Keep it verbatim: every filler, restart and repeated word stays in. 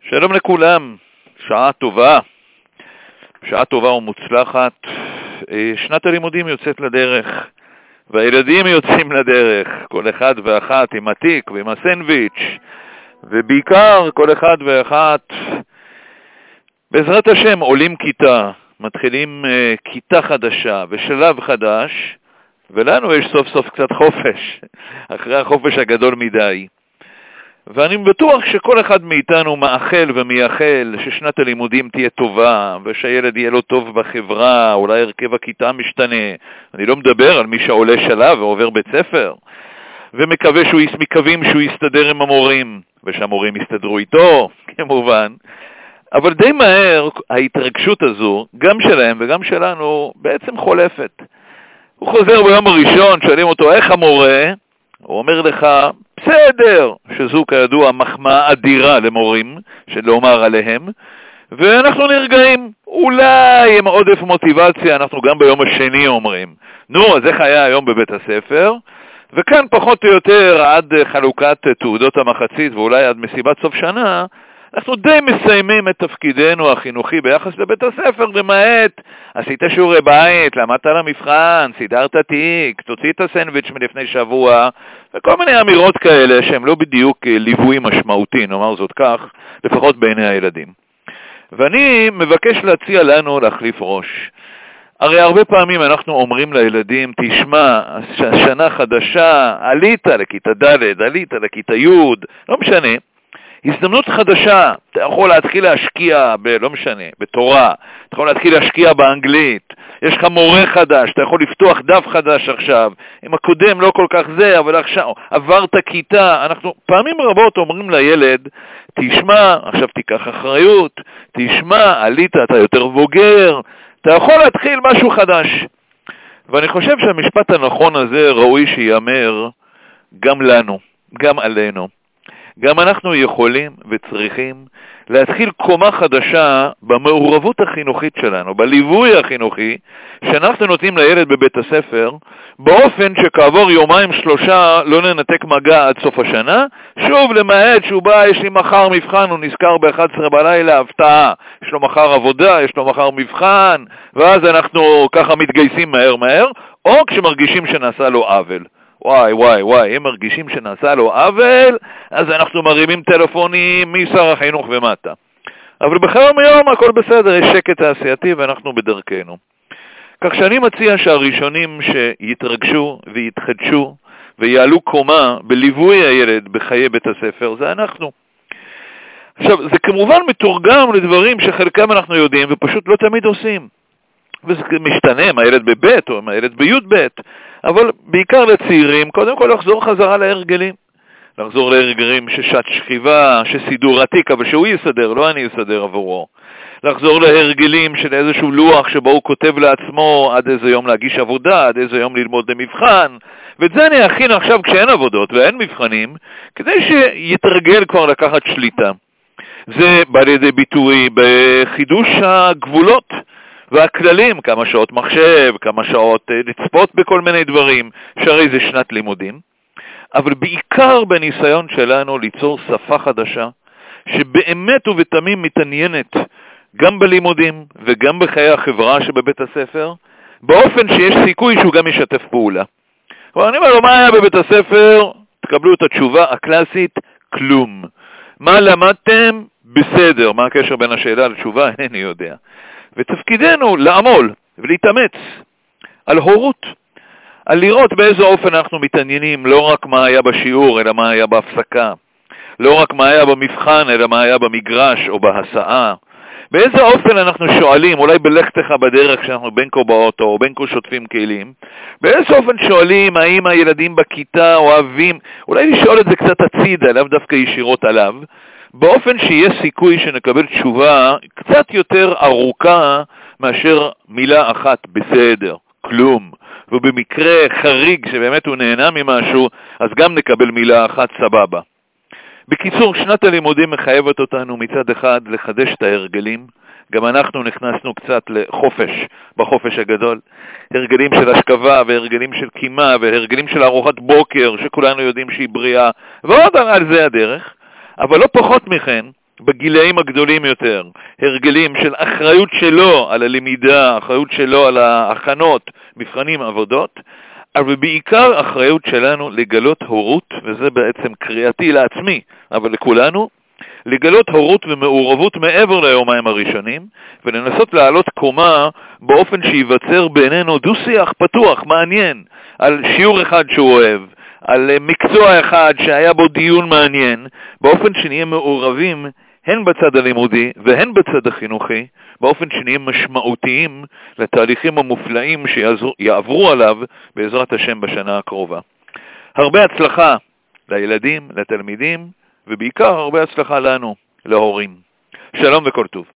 שלום לכולם, שעה טובה, שעה טובה ומוצלחת. שנת הלימודים יוצאת לדרך, והילדים יוצאים לדרך, כל אחד ואחת עם התיק ועם הסנדוויץ', ובעיקר כל אחד ואחת, בעזרת השם, עולים כיתה, מתחילים uh, כיתה חדשה ושלב חדש, ולנו יש סוף סוף קצת חופש, אחרי החופש הגדול מדי. ואני בטוח שכל אחד מאיתנו מאחל ומייחל ששנת הלימודים תהיה טובה, ושהילד יהיה לו טוב בחברה, אולי הרכב הכיתה משתנה. אני לא מדבר על מי שעולה שלב ועובר בית ספר, ומקווה שהוא, מקווים שהוא יסתדר עם המורים, ושהמורים יסתדרו איתו, כמובן. אבל די מהר ההתרגשות הזו, גם שלהם וגם שלנו, בעצם חולפת. הוא חוזר ביום הראשון, שואלים אותו איך המורה, הוא אומר לך, בסדר, שזו כידוע מחמאה אדירה למורים, שלומר עליהם, ואנחנו נרגעים, אולי עם עודף מוטיבציה, אנחנו גם ביום השני אומרים, נו, אז איך היה היום בבית הספר? וכאן פחות או יותר עד חלוקת תעודות המחצית, ואולי עד מסיבת סוף שנה, אנחנו די מסיימים את תפקידנו החינוכי ביחס לבית הספר, למעט, עשית שיעורי בית, למדת על המבחן, סידרת תיק, תוציא את הסנדוויץ' מלפני שבוע, וכל מיני אמירות כאלה שהם לא בדיוק ליווי משמעותי, נאמר זאת כך, לפחות בעיני הילדים. ואני מבקש להציע לנו להחליף ראש. הרי הרבה פעמים אנחנו אומרים לילדים, תשמע, שנה חדשה, עלית לכיתה ד', עלית לכיתה י', לא משנה, הזדמנות חדשה, אתה יכול להתחיל להשקיע, ב, לא משנה, בתורה, אתה יכול להתחיל להשקיע באנגלית, יש לך מורה חדש, אתה יכול לפתוח דף חדש עכשיו, עם הקודם לא כל כך זה, אבל עכשיו עברת כיתה, אנחנו פעמים רבות אומרים לילד, תשמע, עכשיו תיקח אחריות, תשמע, עלית, אתה יותר בוגר, אתה יכול להתחיל משהו חדש. ואני חושב שהמשפט הנכון הזה ראוי שיאמר גם לנו, גם עלינו. גם אנחנו יכולים וצריכים להתחיל קומה חדשה במעורבות החינוכית שלנו, בליווי החינוכי שאנחנו נותנים לילד בבית הספר, באופן שכעבור יומיים שלושה לא ננתק מגע עד סוף השנה, שוב למעט שהוא בא, יש לי מחר מבחן, הוא נזכר ב-אחת עשרה בלילה, הפתעה, יש לו מחר עבודה, יש לו מחר מבחן, ואז אנחנו ככה מתגייסים מהר מהר, או כשמרגישים שנעשה לו עוול. וואי, וואי, וואי, אם מרגישים שנעשה לו עוול, אז אנחנו מרימים טלפונים משר החינוך ומטה. אבל בחיי היום הכל בסדר, יש שקט תעשייתי ואנחנו בדרכנו. כך שאני מציע שהראשונים שיתרגשו ויתחדשו ויעלו קומה בליווי הילד בחיי בית הספר, זה אנחנו. עכשיו, זה כמובן מתורגם לדברים שחלקם אנחנו יודעים ופשוט לא תמיד עושים. וזה משתנה עם הילד בבית או עם הילד ביוד בית, אבל בעיקר לצעירים, קודם כל לחזור חזרה להרגלים. לחזור להרגלים ששעת שכיבה, שסידור עתיק, אבל שהוא יסדר, לא אני אסדר עבורו. לחזור להרגלים של איזשהו לוח שבו הוא כותב לעצמו עד איזה יום להגיש עבודה, עד איזה יום ללמוד למבחן, ואת זה אני אכין עכשיו כשאין עבודות ואין מבחנים, כדי שיתרגל כבר לקחת שליטה. זה בא לידי ביטוי בחידוש הגבולות, והכללים, כמה שעות מחשב, כמה שעות לצפות בכל מיני דברים, שהרי זה שנת לימודים, אבל בעיקר בניסיון שלנו ליצור שפה חדשה, שבאמת ובתמים מתעניינת גם בלימודים וגם בחיי החברה שבבית הספר, באופן שיש סיכוי שהוא גם ישתף פעולה. אבל אני אומר לו, מה היה בבית הספר? תקבלו את התשובה הקלאסית, כלום. מה למדתם? בסדר. מה הקשר בין השאלה לתשובה? אני יודע. ותפקידנו לעמול ולהתאמץ על הורות, על לראות באיזה אופן אנחנו מתעניינים, לא רק מה היה בשיעור, אלא מה היה בהפסקה, לא רק מה היה במבחן, אלא מה היה במגרש או בהסעה, באיזה אופן אנחנו שואלים, אולי בלכתך בדרך שאנחנו בין כה באוטו או בין כה שוטפים כלים, באיזה אופן שואלים האם הילדים בכיתה אוהבים, אולי לשאול את זה קצת הצידה, לאו דווקא ישירות עליו, באופן שיש סיכוי שנקבל תשובה קצת יותר ארוכה מאשר מילה אחת בסדר, כלום. ובמקרה חריג שבאמת הוא נהנה ממשהו, אז גם נקבל מילה אחת סבבה. בקיצור, שנת הלימודים מחייבת אותנו מצד אחד לחדש את ההרגלים. גם אנחנו נכנסנו קצת לחופש, בחופש הגדול. הרגלים של השכבה והרגלים של קימה והרגלים של ארוחת בוקר שכולנו יודעים שהיא בריאה, ועוד על זה הדרך. אבל לא פחות מכן, בגילאים הגדולים יותר, הרגלים של אחריות שלו על הלמידה, אחריות שלו על ההכנות, מבחנים, עבודות, אבל בעיקר אחריות שלנו לגלות הורות, וזה בעצם קריאתי לעצמי, אבל לכולנו, לגלות הורות ומעורבות מעבר ליומיים הראשונים, ולנסות לעלות קומה באופן שיווצר בינינו דו-שיח פתוח, מעניין, על שיעור אחד שהוא אוהב, על מקצוע אחד שהיה בו דיון מעניין, באופן שנהיה מעורבים הן בצד הלימודי והן בצד החינוכי, באופן שנהיה משמעותיים לתהליכים המופלאים שיעברו עליו בעזרת השם בשנה הקרובה. הרבה הצלחה לילדים, לתלמידים, ובעיקר הרבה הצלחה לנו, להורים. שלום וכל טוב.